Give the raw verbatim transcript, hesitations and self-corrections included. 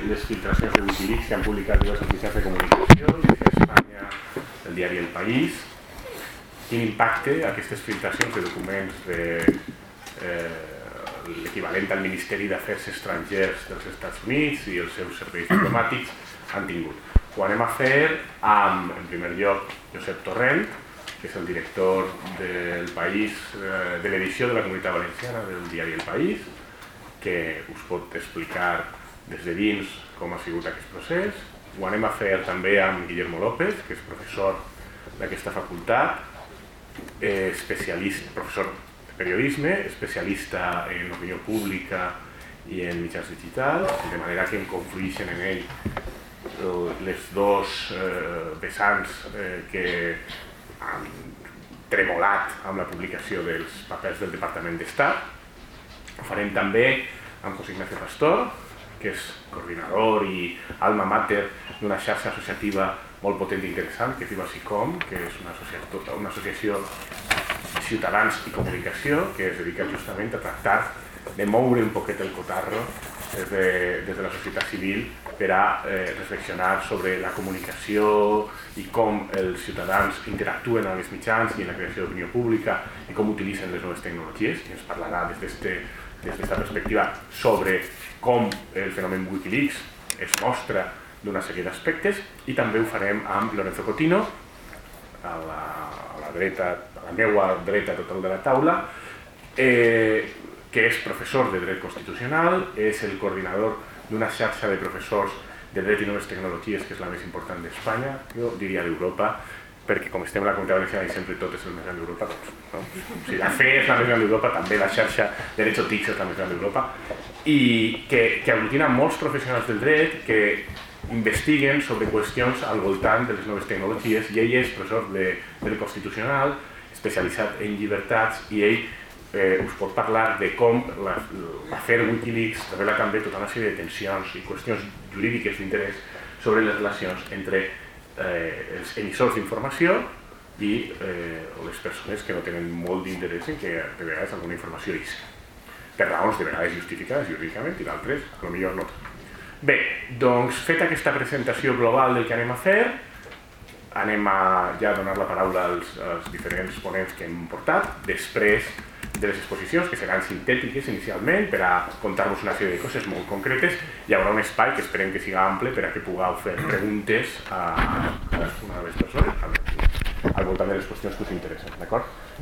les filtracions de Wikileaks que han publicat diversos mitjans de comunicació, Espanya, el diari El País. Quin impacte aquestes filtracions de documents de eh, l'equivalent al Ministeri d'Afers Estrangers dels Estats Units i els seus serveis diplomàtics han tingut? Ho anem a fer amb, en primer lloc, Josep Torrent, que és el director del País, de l'edició de la Comunitat Valenciana del diari El País, que us pot explicar des de dins com ha sigut aquest procés. Ho anem a fer també amb Guillermo López, que és professor d'aquesta facultat, especialista, professor de periodisme, especialista en opinió pública i en mitjans digitals, de manera que em confluïxen en ell les dos eh, vessants eh, que han tremolat amb la publicació dels papers del Departament d'Estat. Ho farem també amb José Ignacio Pastor, que és coordinador i alma mater d'una xarxa associativa molt potent i interessant, que es diu ASICOM, que és una associació, una associació Ciutadans i Comunicació, que es dedica justament a tractar de moure un poquet el cotarro des de, des de la societat civil per a eh, reflexionar sobre la comunicació i com els ciutadans interactuen amb els mitjans i en la creació d'opinió pública i com utilitzen les noves tecnologies, i ens parlarà des d'aquesta perspectiva sobre com el fenomen Wikileaks es mostra d'una sèrie d'aspectes, i també ho farem amb Lorenzo Cotino, a la, a la dreta, a la meua dreta total de la taula, eh, que és professor de dret constitucional, és el coordinador d'una xarxa de professors de dret i noves tecnologies, que és la més important d'Espanya, jo diria d'Europa, perquè com estem a la Comunitat Valenciana i sempre tot és el més gran d'Europa, doncs, no? O sigui, la fe és la més gran d'Europa, també la xarxa Derecho T I C és la més gran d'Europa, i que, que aglutina molts professionals del dret que investiguen sobre qüestions al voltant de les noves tecnologies, i ell és professor de dret constitucional, especialitzat en llibertats, i ell Eh, us pot parlar de com l'afer Wikileaks revela també tota una sèrie de tensions i qüestions jurídiques d'interès sobre les relacions entre eh, els emissors d'informació i eh, les persones que no tenen molt d'interès en que de vegades alguna informació isca, per raons de vegades justificades jurídicament i d'altres, potser no. Bé, doncs feta aquesta presentació global del que anem a fer, anem a ja donar la paraula als, als diferents ponents que hem portat. Després de les exposicions, que seran sintètiques inicialment per a contar-vos una sèrie de coses molt concretes, hi haurà un espai que esperem que sigui ample per a que pugueu fer preguntes a cadascuna de les persones al voltant de les qüestions que us interessen, d'acord?